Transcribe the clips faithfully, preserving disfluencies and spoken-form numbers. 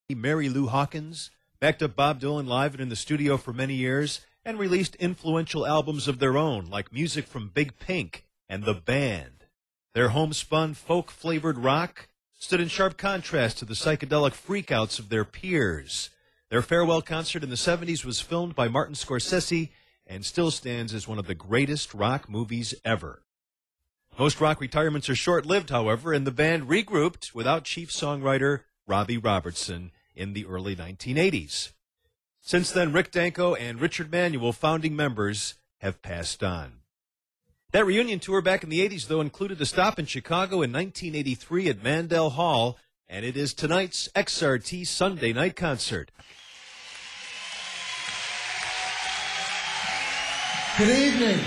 Mary Lou Hawkins, backed up Bob Dylan live and in the studio for many years, and released influential albums of their own, like music from Big Pink and The Band. Their homespun, folk-flavored rock stood in sharp contrast to the psychedelic freakouts of their peers. Their farewell concert in the seventies was filmed by Martin Scorsese and still stands as one of the greatest rock movies ever. Most rock retirements are short-lived, however, and the band regrouped without chief songwriter Robbie Robertson in the early nineteen eighties. Since then, Rick Danko and Richard Manuel, founding members, have passed on. That reunion tour back in the eighties, though, included a stop in Chicago in nineteen eighty-three at Mandel Hall, and it is tonight's X R T Sunday night concert. Good evening.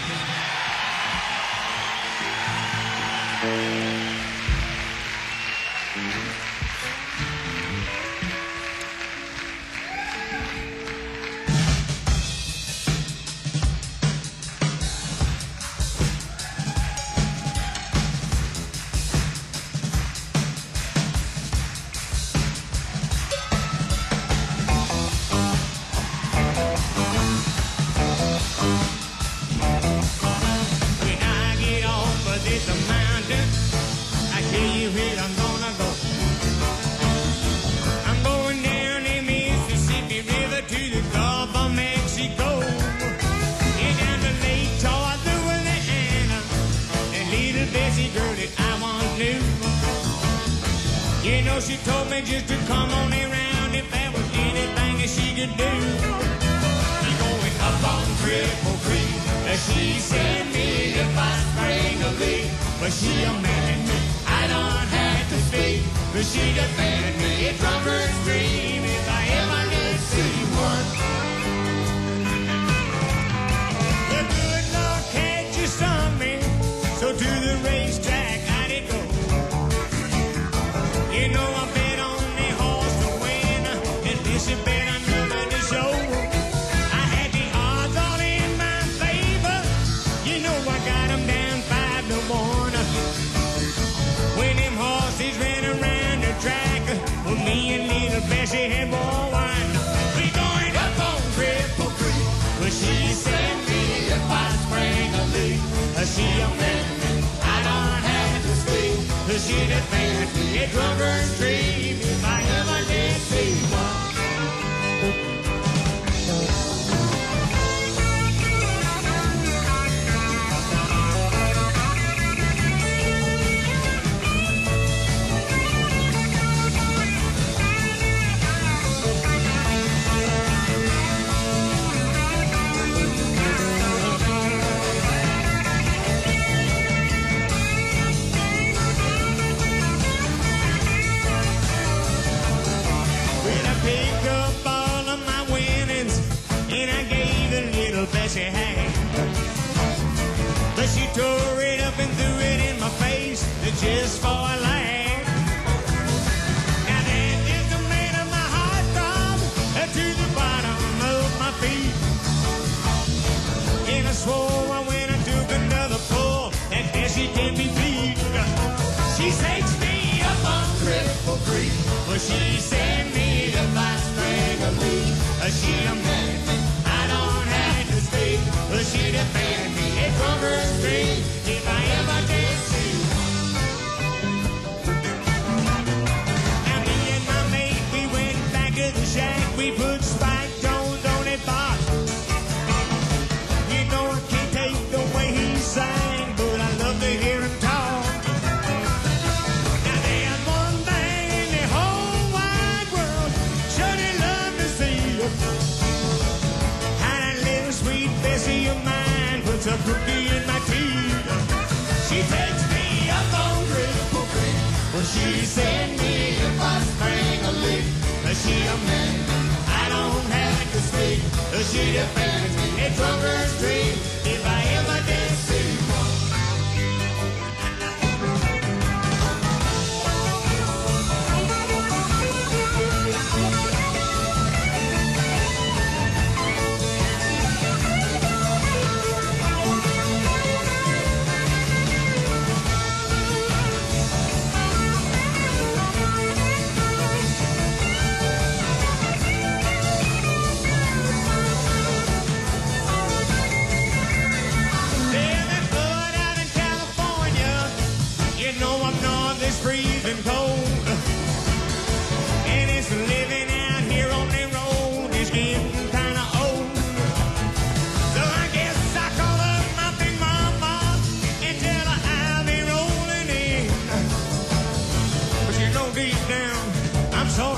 You know, she told me just to come on around if there was anything that she could do. I'm going up on Cripple Creek. She said me if I sprang a leak. But she amended me, I don't have to speak. But she defended me, it drunk her scream if I ever did see one. The good Lord can't just on me, so to the racetrack I did go. You know I bet on the horse to win, and this has been another show. I had the odds all in my favor. You know I got them down five to one. When them horses ran around the track, well, me and little Bessie had more wine. We going up on Cripple Creek. Well, she said me if I sprang a leak. She amended me, I don't have to speak. She defended me, it drunk her stream if I ever did see one. Bessie had, but she tore it up and threw it in my face just for a laugh. Now that is the man of my heart throb to the bottom of my feet. And I swore when I took another pull that Bessie can't be beat. She takes me up on Cripple Creek. Well, she said me if I sprang a leak. She amended me, I don't have to speak. Well, she defended me, it drunk her stream if I ever did see. Now me and my mate, we went back to the shack. We put Spike Jones on a box. You know I can't take the way he sang, but I love to hear him talk. Now there's one thing in the whole wide world sure they love to see. How that little sweet Bessie of mine puts a cookie in my teeth. She takes me up on Cripple Creek. Well, she said me if I sprang a leak. She amended me, I don't have to speak. She defended me, it drunk her stream if I ever did see one.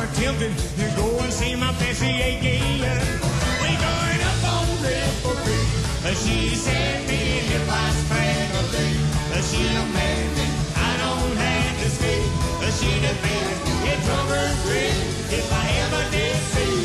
tempted to go and see my Bessie again. We going up on Ripple Creek. Uh, She said me if I sprang a leak, uh, she'll marry me. I don't have to speak. Uh, She'd have been in Drummer Creek if I ever did see.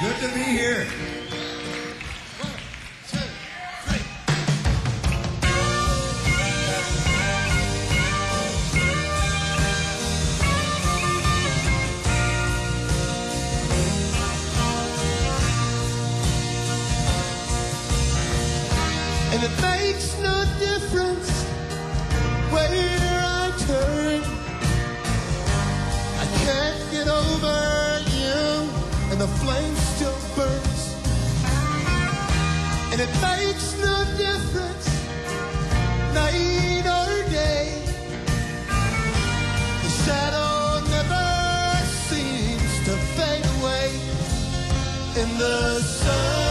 Good to be here. And it makes no difference where I turn. I can't get over you, and the flame still burns. And it makes no difference, night or day. The shadow never seems to fade away in the sun.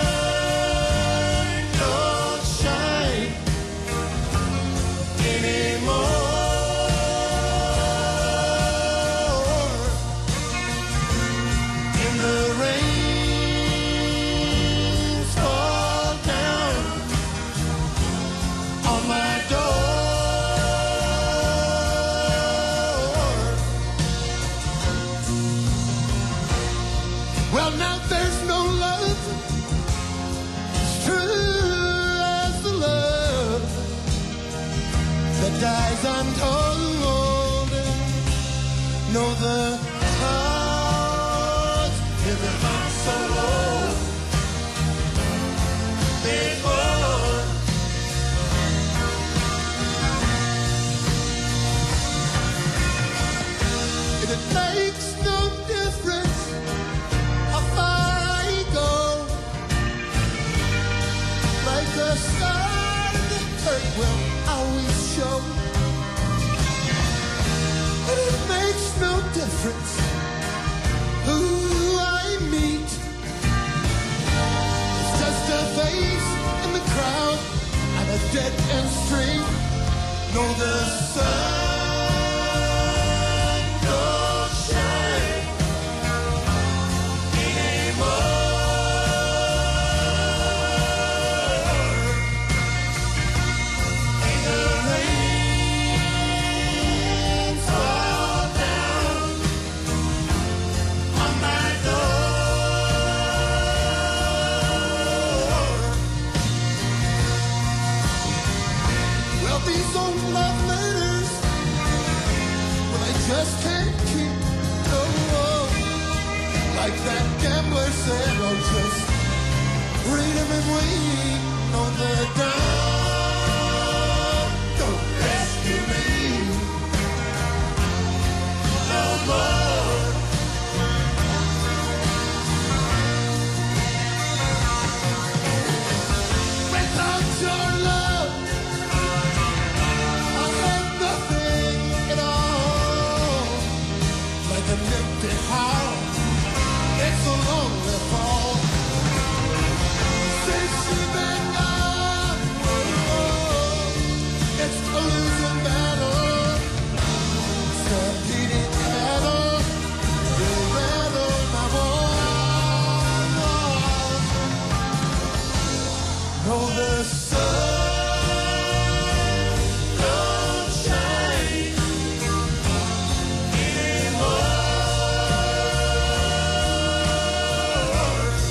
Well, now there's no love as true as the love that dies untold. No, the hearts never found so low before. And it makes no difference the star in the curtain will always show. And it makes no difference who I meet. It's just a face in the crowd and a dead end street. No, the sun don't shine anymore. These old love letters, well, they just can't keep no more. Like that gambler said, oh, just read them and weep on the dawn. Don't rescue me no more. Without your love, an empty house, it's a lonely fall. Since you've been gone, oh, it's a losing battle. Stampeding cattle, you rattle my walls. No, the sun don't shine anymore.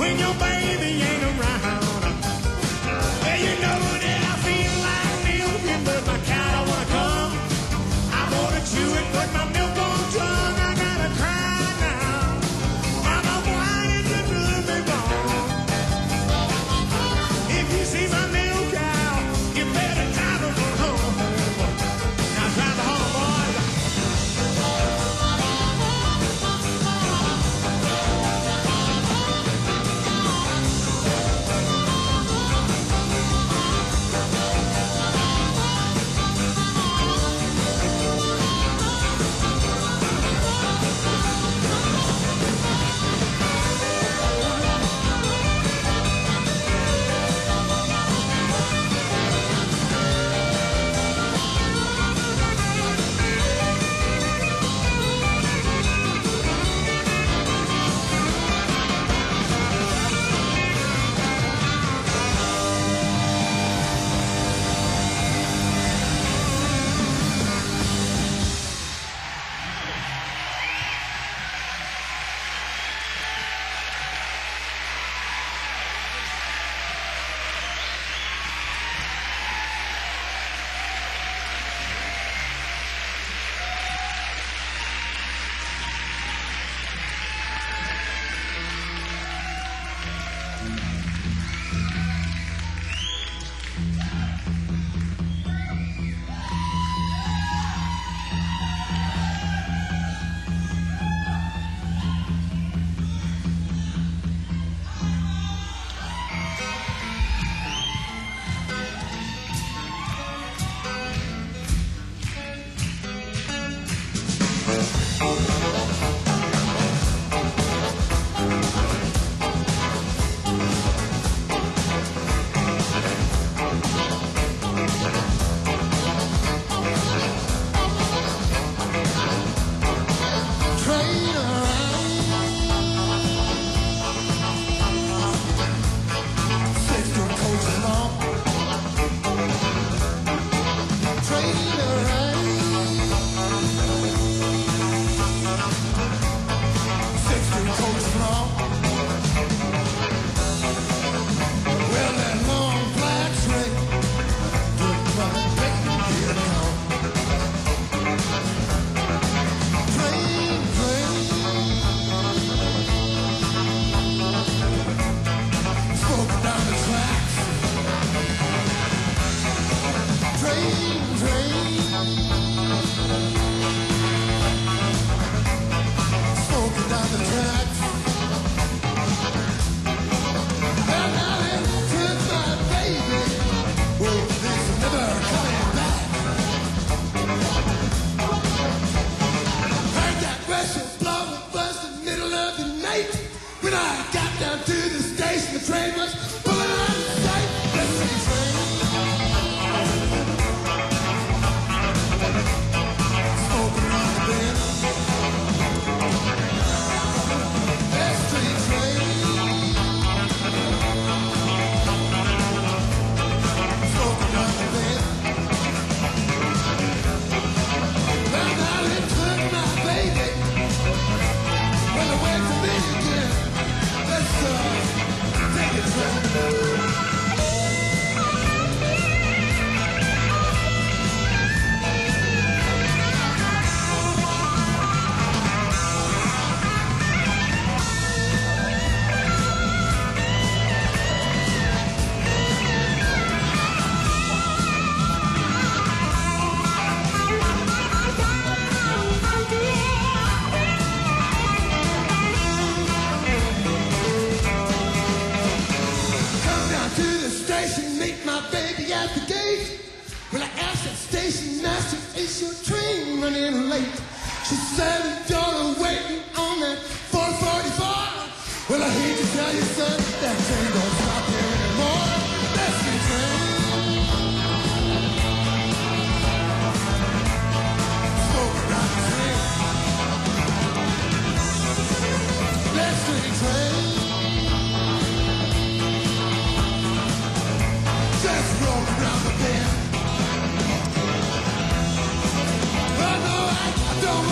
when your baby ain't around. Well, you know that I feel like milking, but my cow don't wanna come. I wanna chew it, but my milk won't run. I gotta cry now. Mama, why did you prove me wrong? If you see my milk cow, you better drive her home. Now drive her home, boys.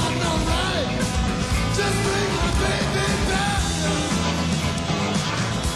Just bring my baby back.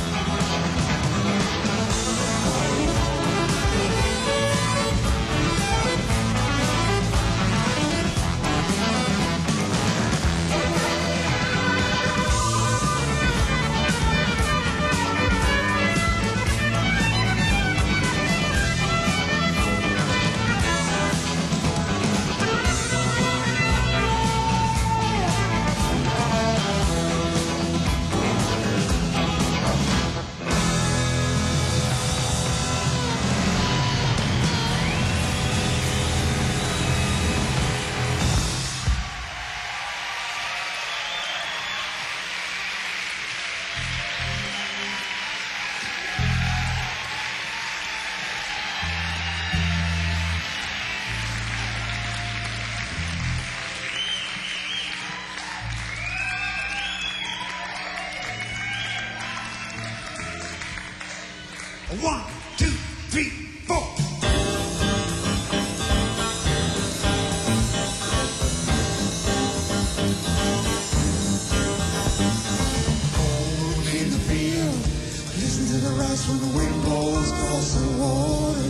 One, two, three, four. Home in the field, listen to the rice when the wind blows across the water.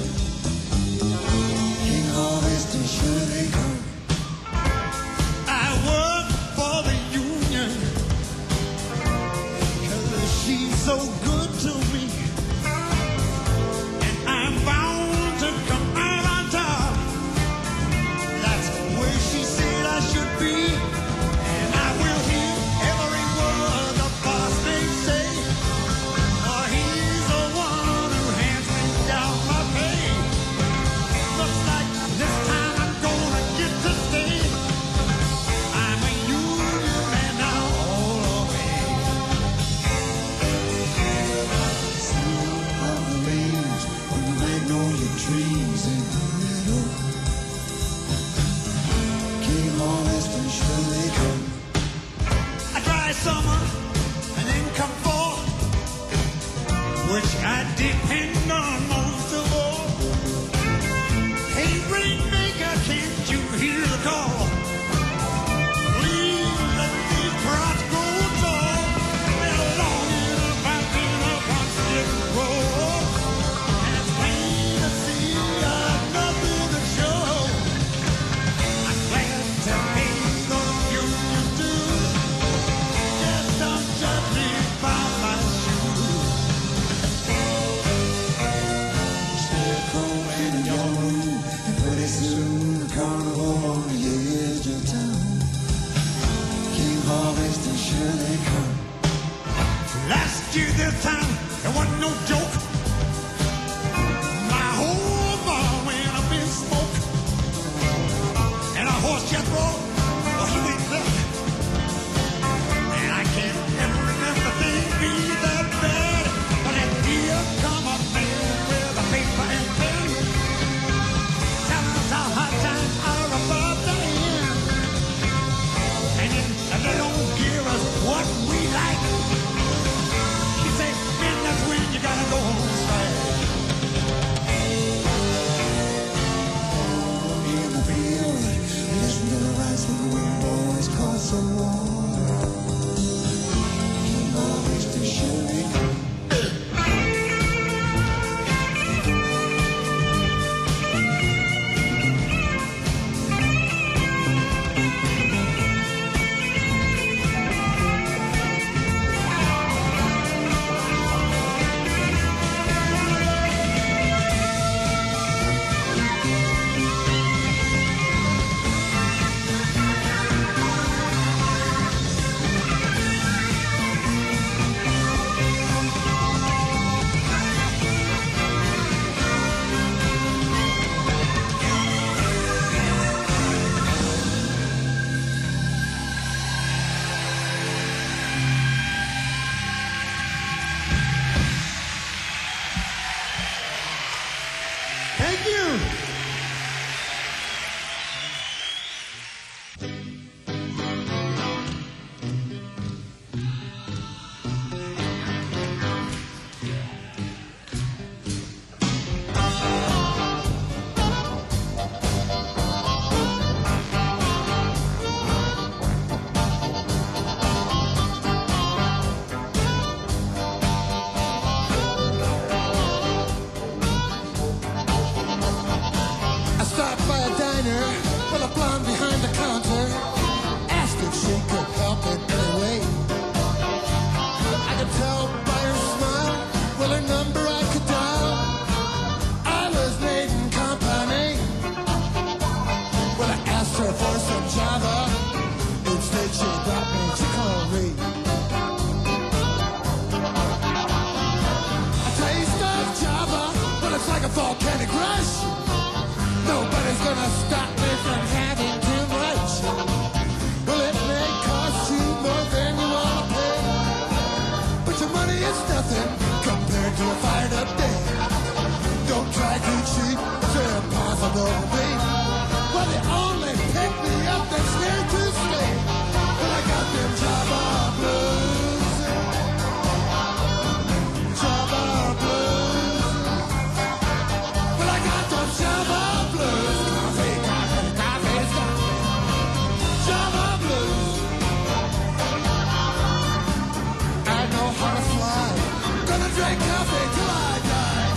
King harvest and sure they come. I work for the union, 'cause she's so good to me. And I'm bound to come out on top. That's where she said I should be. And I will hear every word the boss may say. For he's the one who hands me down my pay. Looks like this time I'm gonna get to stay. I'm a union man now all the way. Smell of the leaves on the magnolia trees in the meadow. King harvest and sure they come. A dry summer and then come fall, which I depend on most of all. Hey, rainmaker, can't you hear the call? Please let these crops grow tall. They're long enough, I've been up on Skid Row. And it's plain to see I've nothing to show. I'm glad to pay those union dues. Just don't judge me by my shoes. Scarecrow in a yellow room, and pretty soon the carnival on the edge of town. King harvest and sure they come. Last year this time, there wasn't no joke. My whole barn went up in smoke. And a horse just broke, well, he went left. And I can't ever remember things be that bad. But that dear come up man with a paper and pen. Telling us how hard times are about to end. And then if they don't give us what we like, he said, man, that's when you gotta go on strike. In the field, listen to the rice when the wind blows across the water. King harvest and sure they come. Thank you. I stopped by a diner with a blonde behind the counter. Asked if she could help in any way. I could tell by her smile, well, her number I could dial. I was made in company. Well, I asked her for some Java. Instead, she dropped me chicory. A taste of Java, but it's like a volcanic rush. Nobody's gonna stop me from having too much. Well, it may cost you more than you wanna pay, but your money is nothing compared to a fired up day. Don't try to cheat, it's impossible to be. Well, they only pick me up that's here to stay. Well, I got them Java blues. Java blues. drink coffee till I die.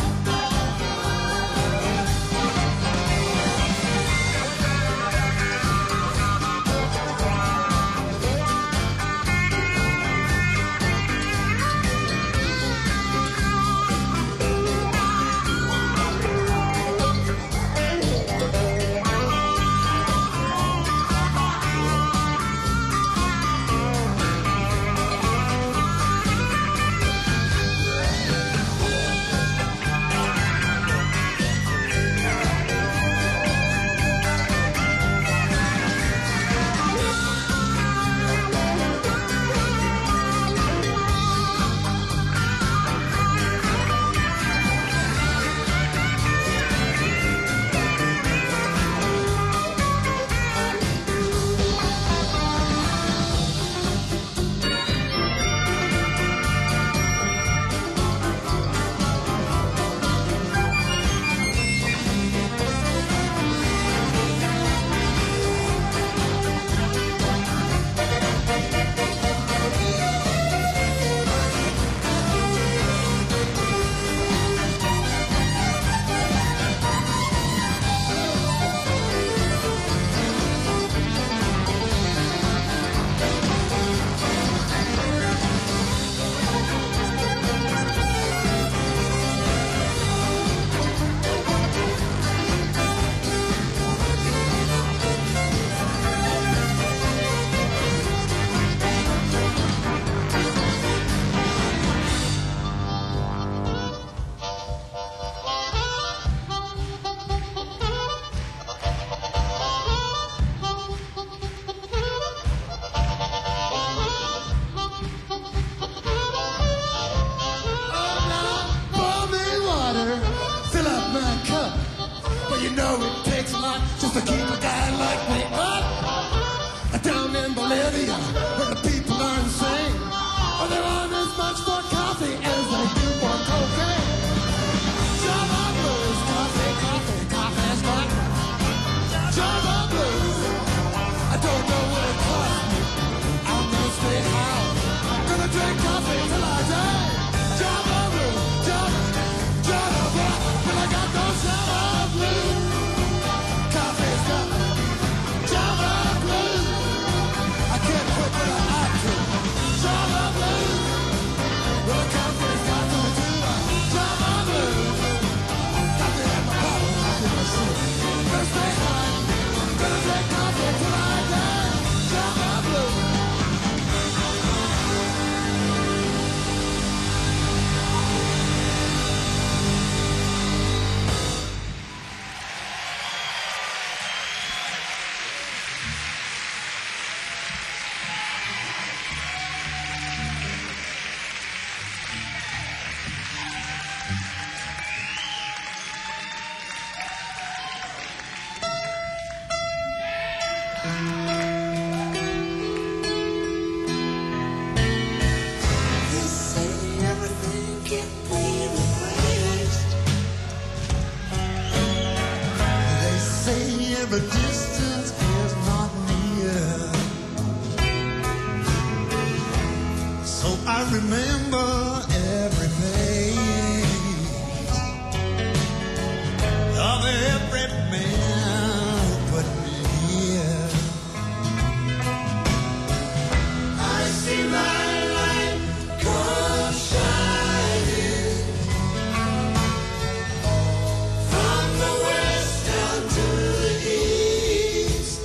You know it takes a lot just to keep a guy like me up. Down in Bolivia, where the people are insane, or they want as much for coffee as they do for cocaine. Java blues, coffee, coffee, coffee's got me. Java blues, I don't know what it costs me. I'm gonna stay high, gonna drink coffee till I die. Java blues, Java, Java, but I got those Java blues. Coffee's got me. Java blues, I can't quit what I ought to. Java blues, well, coffee's got me too. Java blues, coffee in my bottle, coffee in my shoe. Gonna stay high, gonna drink coffee till I die. Java blues. They say everything can be replaced. They say every distance is not near. So I remember every face of every man who put me here. I see my light come shining from the west down to the east.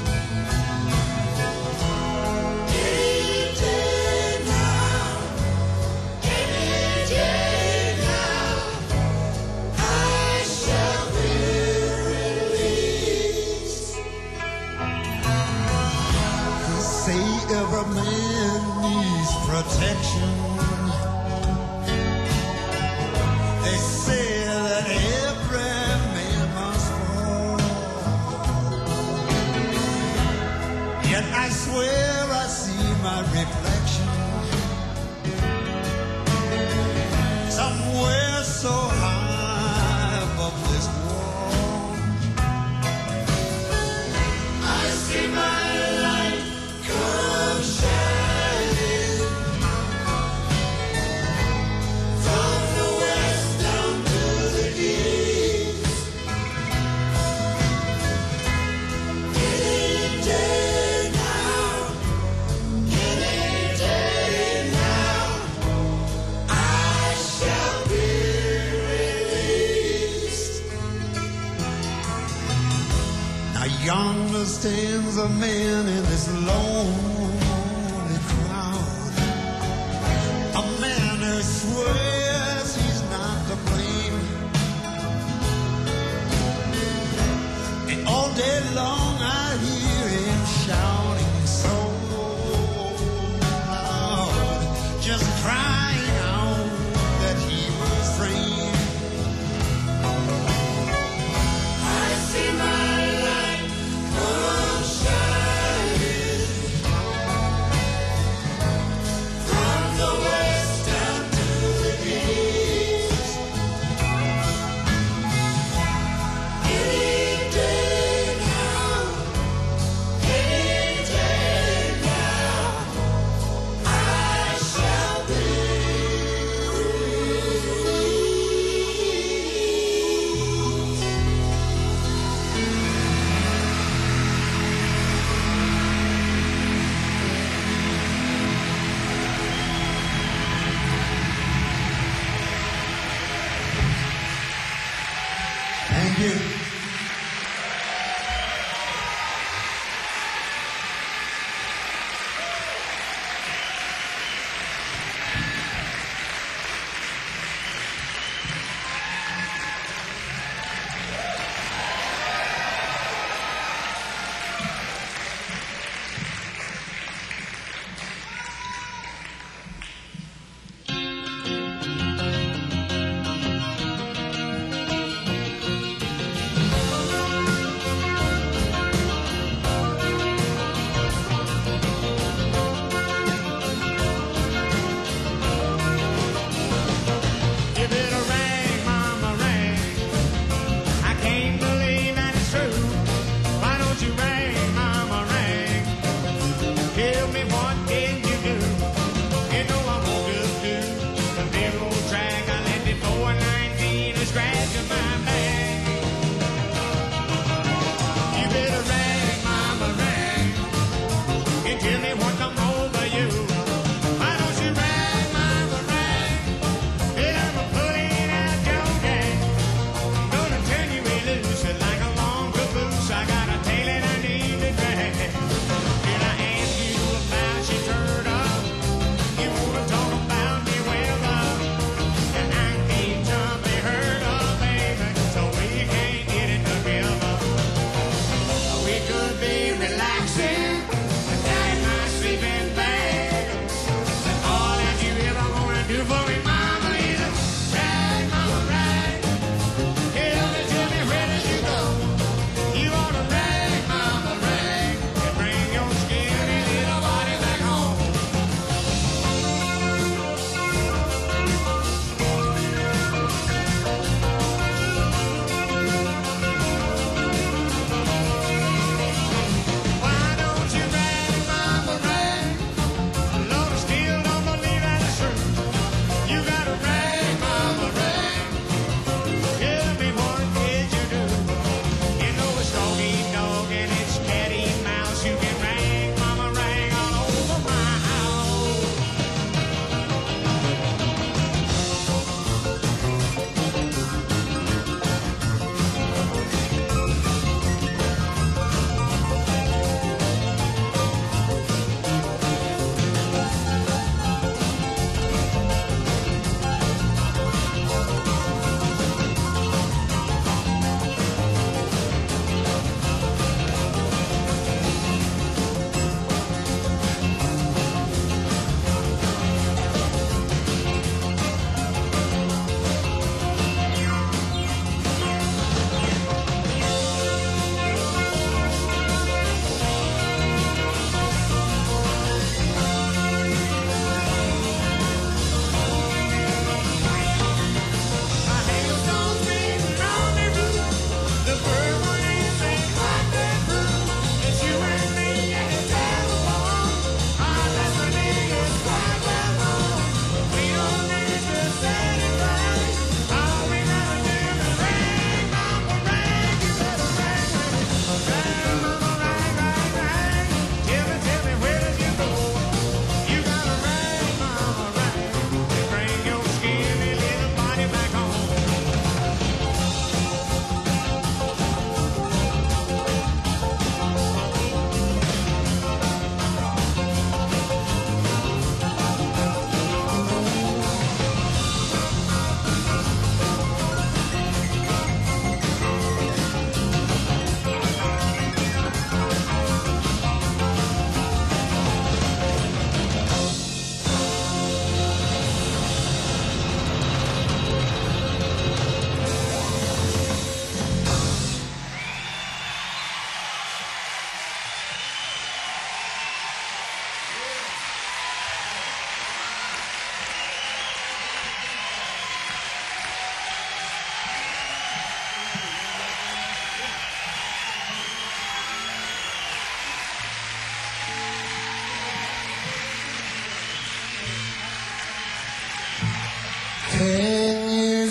Any day now, any day now, I shall be released. They say every man needs protection. They say that every man must fall. Yet I swear I see my reflection somewhere so high above this wall. I see my light come shining from Yonder stands a man in this lonely crowd, a man who swears he's not to blame. And all day long I hear him shouting so loud, just crying out that he was free. I see my light come shining from the west down to the east. Any day now, any day now, I shall be free. Thank you.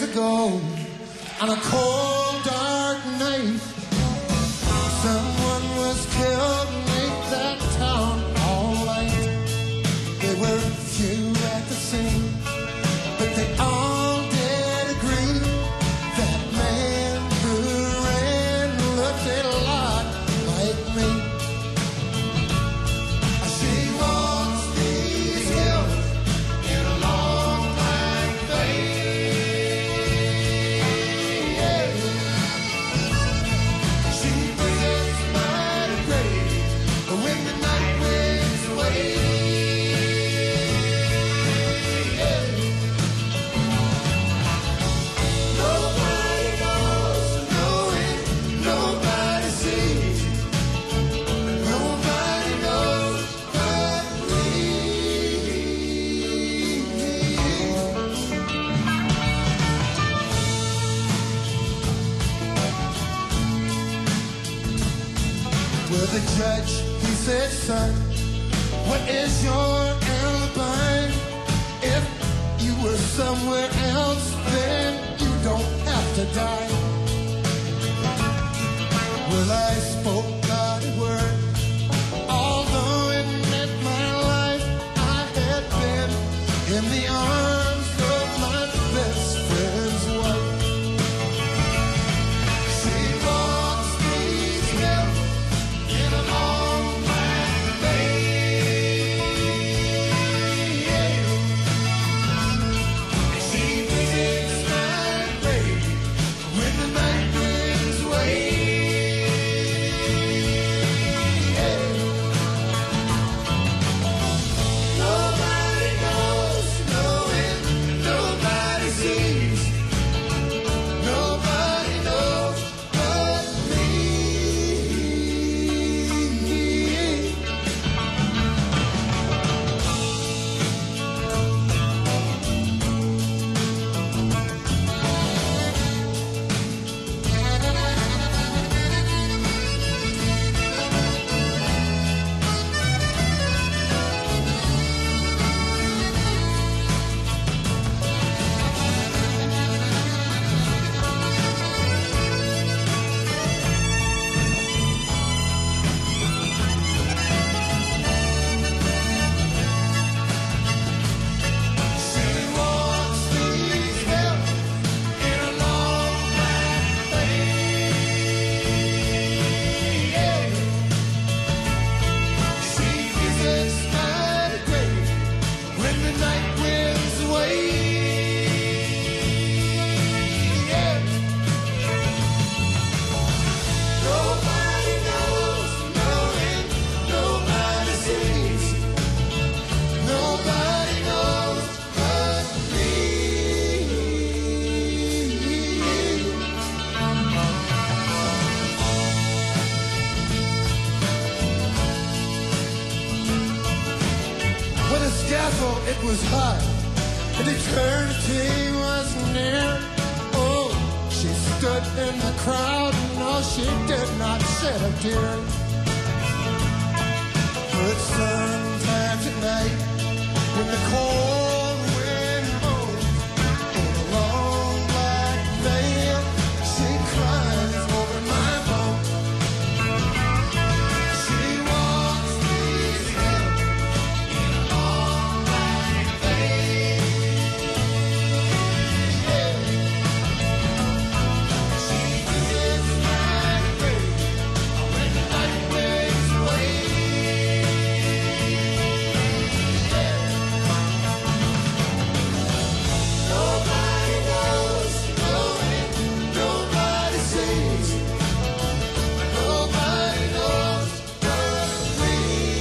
ago, on a cold, dark night, someone was killed and made that town all light. There were few at the scene, but they all did agree that man who ran looked a lot like me. She walks these hills in a long black veil. She visits my grave when the night winds away. Nobody knows, knowing, nobody sees, nobody knows but me. Well, the judge, he said, son, what is your alibi? If you were somewhere else, then you don't have to die. Well, I spoke not a word, although it meant my life. I had been in the arms of my best friend's wife. She walks these hills in a long black veil. She visits my grave when the night winds away. Nobody knows, knowing, nobody sees, nobody knows but me. She walks these hills in a long black veil. She visits my grave when the night winds away. Nobody knows, knowing, nobody sees, nobody knows but me. When the scaffold, it was high, and eternity was near. Oh, she stood in the crowd, and no, she did not shed a tear. But sometimes at night, when the cold wind moans in a long black veil, she cries over my bones. She walks these hills in a long black veil. She visits my grave when the night winds away. Nobody knows, knowing, nobody sees, nobody knows but me.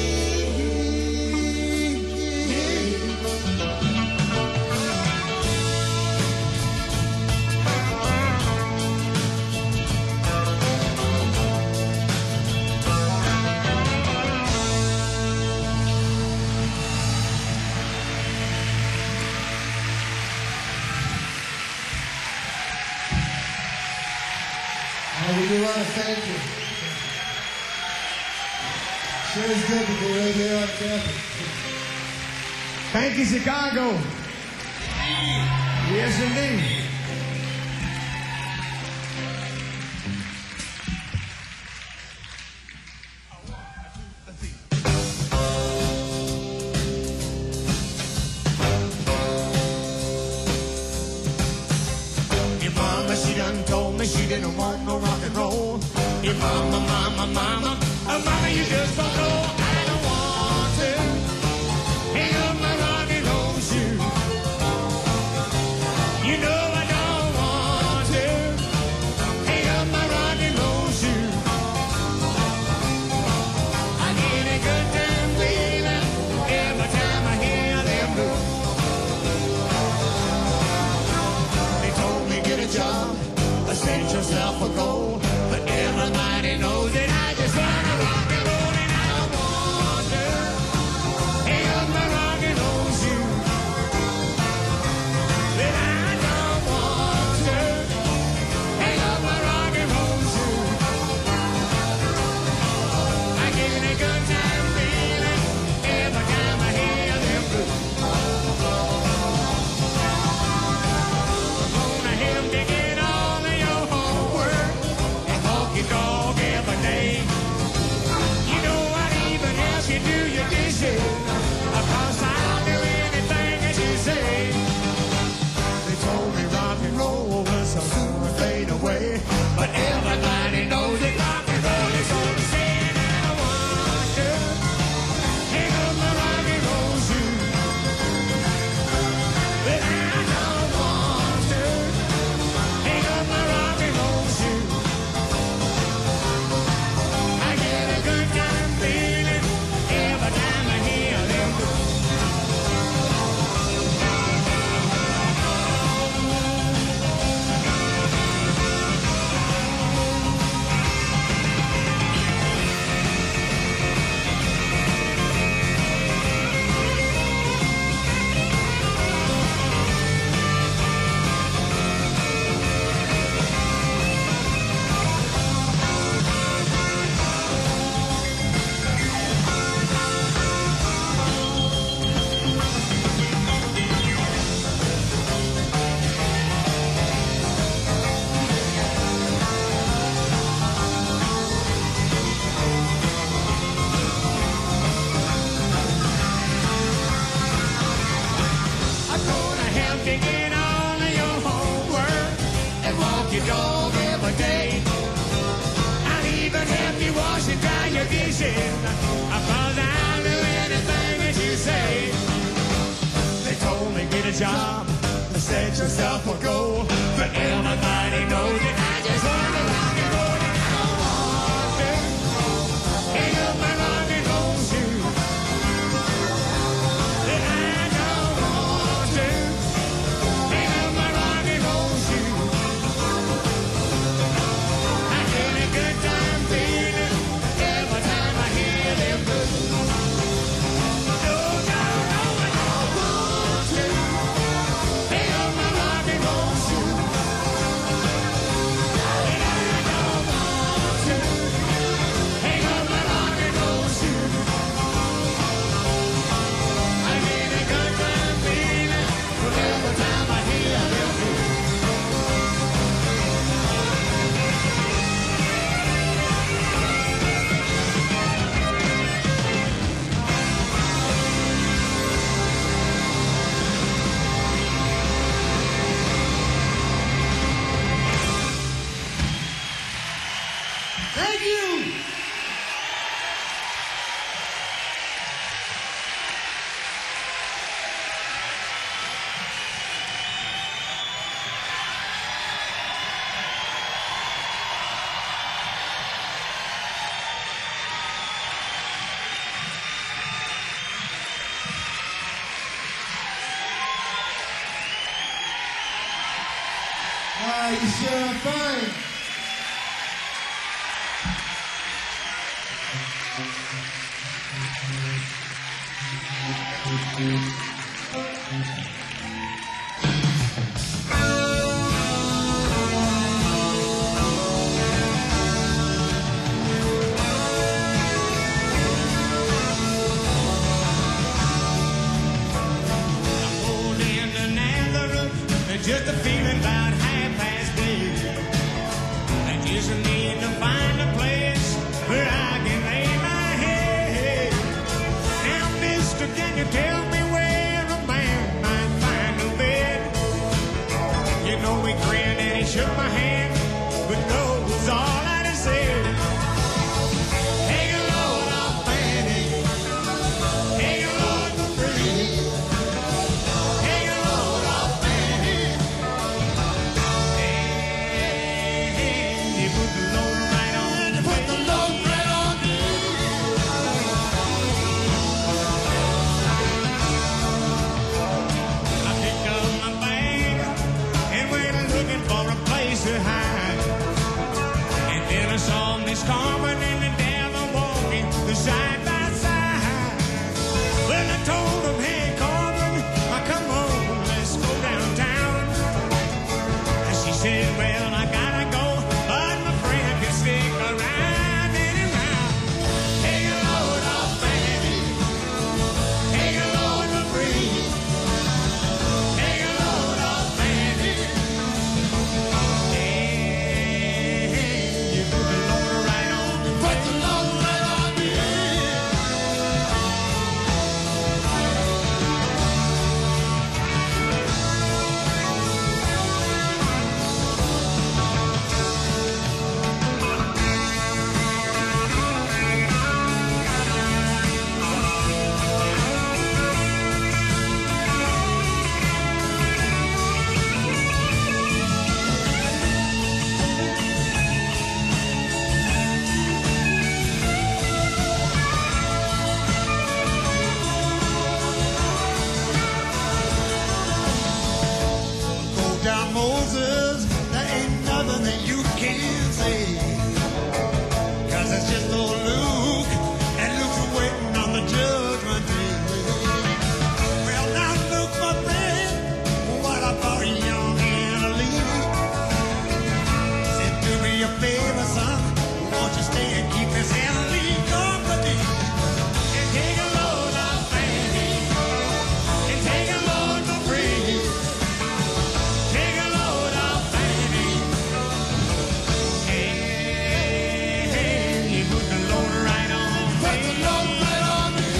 Oh, we do want to thank you. Sure is good to be right here on campus. Thank you, Chicago. Yes, indeed. me she didn't want no rock and roll. Yeah, mama, mama, mama, oh, mama, you just don't know. I don't want to hang up my rock and roll shoe. You know I don't want to hang up my rock and roll shoe. I get a good time feeling every time I hear them blues. They told me get a job, set yourself a goal, but everybody knows that I just wanna rock and roll, and I don't want to hang up my rock and roll shoe. But I don't want to hang up my rock and roll shoe. I get a good time feeling every time I hear them blues. I'm gonna have to get all of your homework and walk your dog every day. You know I'd even help you do your dishes, cause I'll do anything that you say. They told me rock and roll was so soon to fade away, but everybody knows that rock and roll is on the scene. And I want to hang up my rock and roll shoe, but I don't want to hang up my rock and roll shoe. I get a good time feeling every time I hear them blues. I'm gonna help you get all of your homework and walk your dog every day. I'll even help you wash and dry your dishes, cause I'll do anything that you say. They told me get a job, set yourself a goal, but everybody knows that I just want to rock and roll, and I don't want to hang up my rock and roll shoe. That I don't want to hang up my rock and roll shoe. I get a good time feeling every time I hear them blues. No, no, no, I don't want to hang up my rock and roll shoe. And I don't want to hang up my rock and roll shoe. I get a good time feeling every time I hear them blues. Thank you. Ah, you sure are fine. Pulled into Nazareth, and just a feeling about half past eight. I just need to find a place where I can lay my head. Now, mister, can you tell me where a man might find a bed? You know, he grinned and he shook my hand. but knows all that is said. Take a load off Fanny. Take a load for free. Take a load off Fanny. And you put the load right on. You put the load right on me. I picked up my bag and went looking for a place to hide. And then I saw Miss Carmen and the devil walking side by side. Well, I told him, hey, Carmen, I come on, let's go downtown. And she said, well, I gotta go, but my friend can stick around anyhow. Take a load off Fanny. Take a load for free. Take a load off Fanny. And you put the load right on. Put the load right on me. Go down, Moses. There ain't nothing that you can't say. 'Cause it's just old Luke, and Luke's waiting on the judgment day. Well, now, Luke, my friend, what about young Annalee? Said, do me a favor, son. Won't you stay and keep Miss Annalee company? And take a load off Fanny. And take a load for free. Take a load off Fanny. And you put the load right on. Put the load right on me.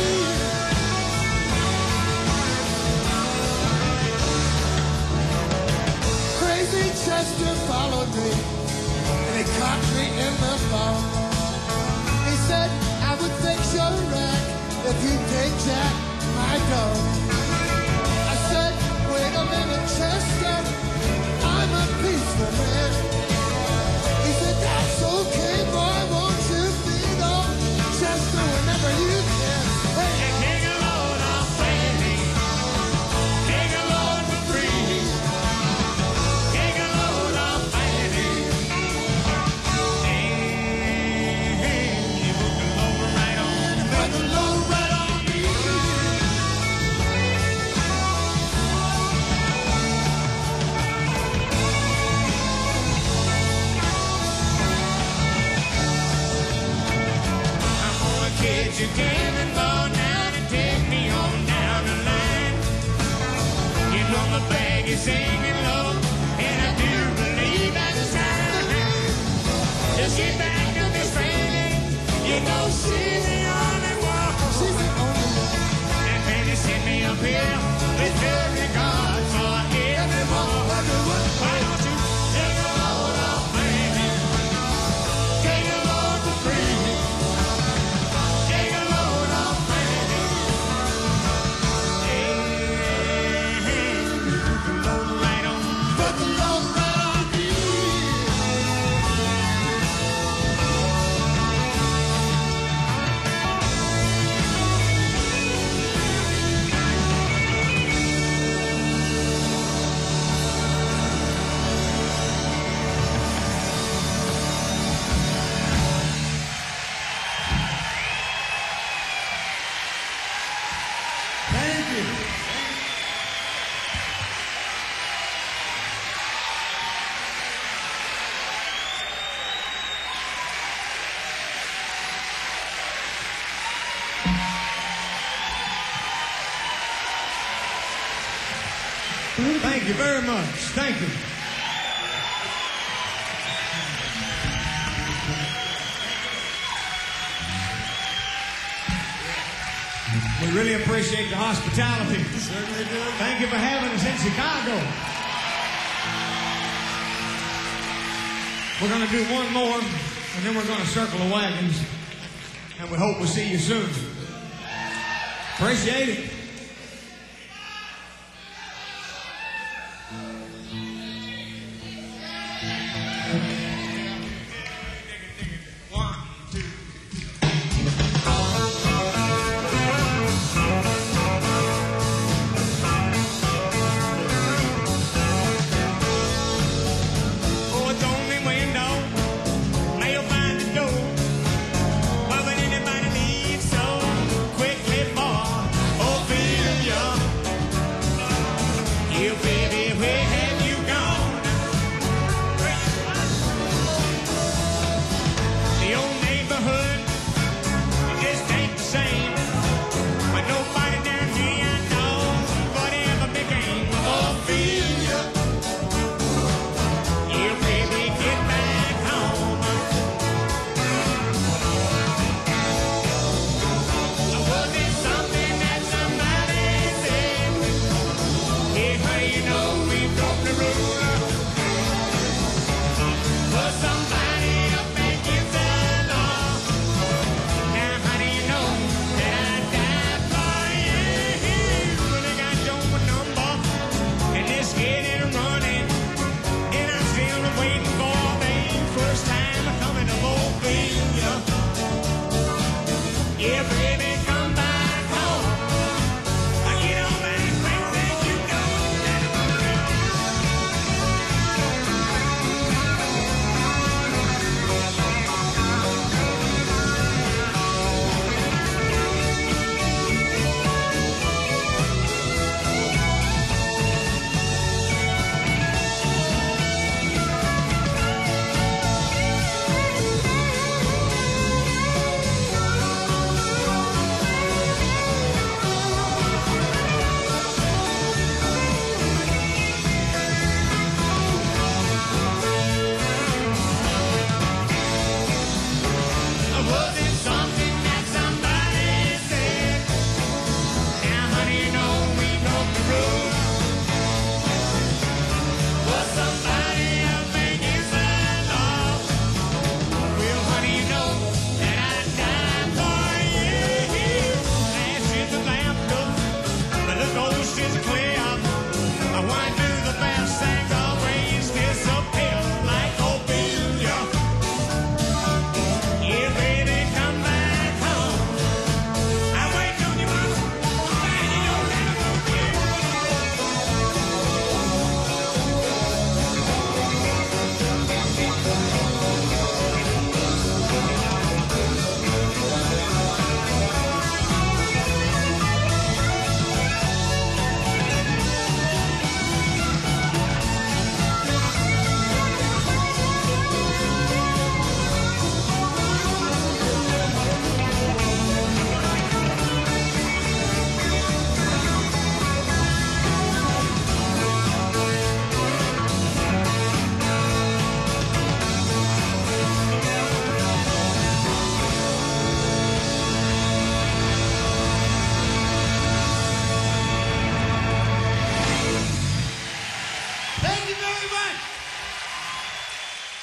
Crazy Chester followed me, and he caught me in the fall. He said, I would fix your wreck if you'd take Jack, my dog. I said, wait a minute, Chester, I'm a peaceful man. He said, that's okay, boy, won't you feed on Chester whenever you can. Hey, And take a load off Fanny. Take a load for free. Take a load off Fanny. And you put the load right on. put the load right on me. I'm gonna catch a cannonball down and take me on down the line. You know my bag is singing low, and I do believe that's a sign. Just get back to Miss Fanny. You know she's the only one. She's the only one. And Fanny sent me up here with her regard for everyone. Why don't you take a load off Fanny? Take a load for free. Take a load off Fanny. And you put the load right on. Put the load right on me. Thank you. Thank you very much. Thank you. We really appreciate the hospitality. Certainly do. Thank you for having us in Chicago. We're going to do one more, and then we're going to circle the wagons, and we hope we'll see you soon. Appreciate it.